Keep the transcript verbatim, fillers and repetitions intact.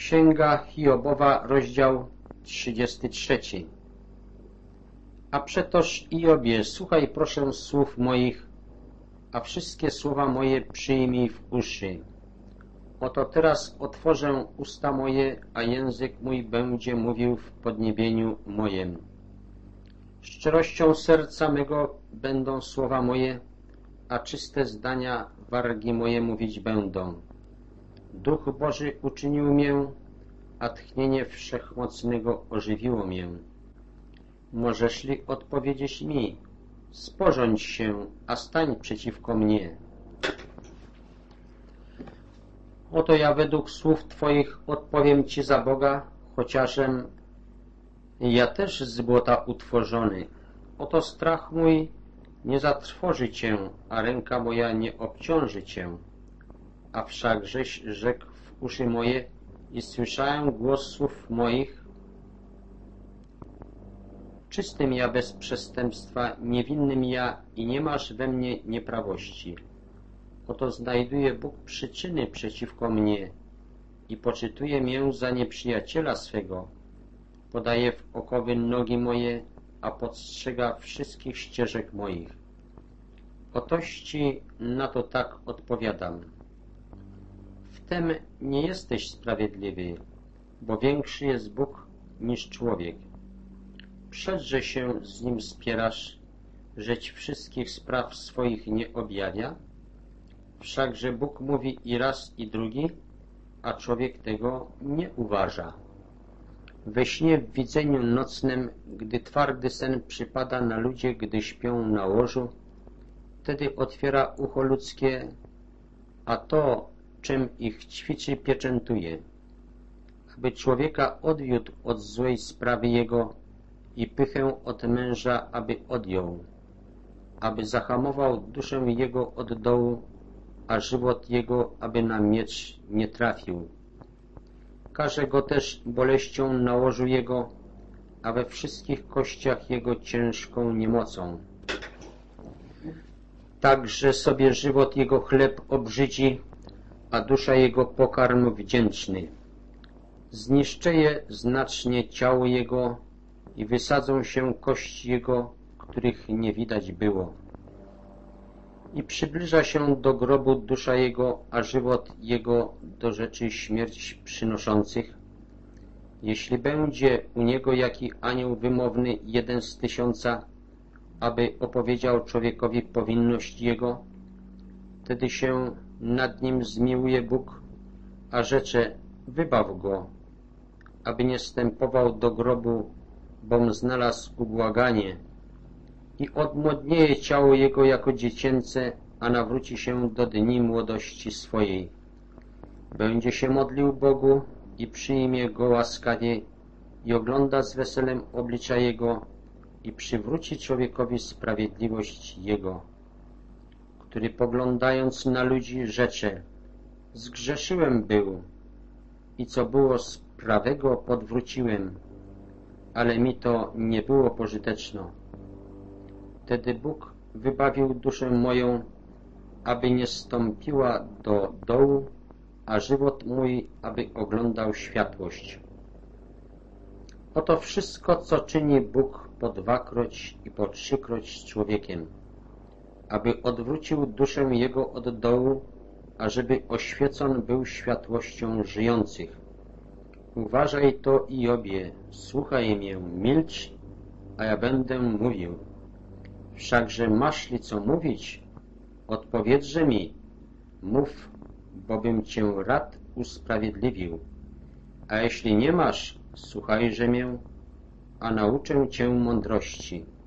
Księga Hiobowa, rozdział trzydziesty trzeci. A przetoż, Iobie, słuchaj proszę słów moich, a wszystkie słowa moje przyjmij w uszy. Oto teraz otworzę usta moje, a język mój będzie mówił w podniebieniu mojem. Szczerością serca mego będą słowa moje, a czyste zdania wargi moje mówić będą. Duch Boży uczynił mię, a tchnienie Wszechmocnego ożywiło mię. Możesz li odpowiedzieć mi, sporządź się, a stań przeciwko mnie. Oto ja według słów Twoich odpowiem Ci za Boga, chociażem ja też z błota utworzony. Oto strach mój nie zatrwoży Cię, a ręka moja nie obciąży Cię. A wszakżeś rzekł w uszy moje i słyszałem głos słów moich. Czystym ja bez przestępstwa, niewinnym ja i nie masz we mnie nieprawości. Oto znajduje Bóg przyczyny przeciwko mnie i poczytuje mię za nieprzyjaciela swego. Podaje w okowy nogi moje, a podstrzega wszystkich ścieżek moich. Otości na to tak odpowiadam. Wtem nie jesteś sprawiedliwy, bo większy jest Bóg niż człowiek. Przedże się z nim spierasz, żeć wszystkich spraw swoich nie objawia? Wszakże Bóg mówi i raz i drugi, a człowiek tego nie uważa. We śnie w widzeniu nocnym, gdy twardy sen przypada na ludzie, gdy śpią na łożu, wtedy otwiera ucho ludzkie, a to, czym ich ćwiczy, pieczętuje, aby człowieka odwiódł od złej sprawy jego i pychę od męża, aby odjął, aby zahamował duszę jego od dołu, a żywot jego, aby na miecz nie trafił. Każe go też boleścią na łożu jego, a we wszystkich kościach jego ciężką niemocą. Także sobie żywot jego chleb obrzydzi, a dusza jego pokarm wdzięczny. Zniszczeje znacznie ciało jego i wysadzą się kości jego, których nie widać było. I przybliża się do grobu dusza jego, a żywot jego do rzeczy śmierć przynoszących. Jeśli będzie u niego jaki anioł wymowny, jeden z tysiąca, aby opowiedział człowiekowi powinność jego, wtedy się nad nim zmiłuje Bóg, a rzecze, wybaw go, aby nie wstępował do grobu, bom znalazł ubłaganie, i odmłodnieje ciało jego jako dziecięce, a nawróci się do dni młodości swojej. Będzie się modlił Bogu i przyjmie go łaskawie i ogląda z weselem oblicza jego i przywróci człowiekowi sprawiedliwość jego, który poglądając na ludzi rzecze, zgrzeszyłem był i co było z prawego podwróciłem, ale mi to nie było pożyteczno. Wtedy Bóg wybawił duszę moją, aby nie zstąpiła do dołu, a żywot mój, aby oglądał światłość. Oto wszystko, co czyni Bóg po dwakroć i po trzykroć z człowiekiem, aby odwrócił duszę jego od dołu, ażeby oświecon był światłością żyjących. Uważaj to, Iobie, słuchaj mnie, milcz, a ja będę mówił. Wszakże masz li co mówić? Odpowiedźże mi, mów, bobym cię rad usprawiedliwił. A jeśli nie masz, słuchajże mię, a nauczę cię mądrości.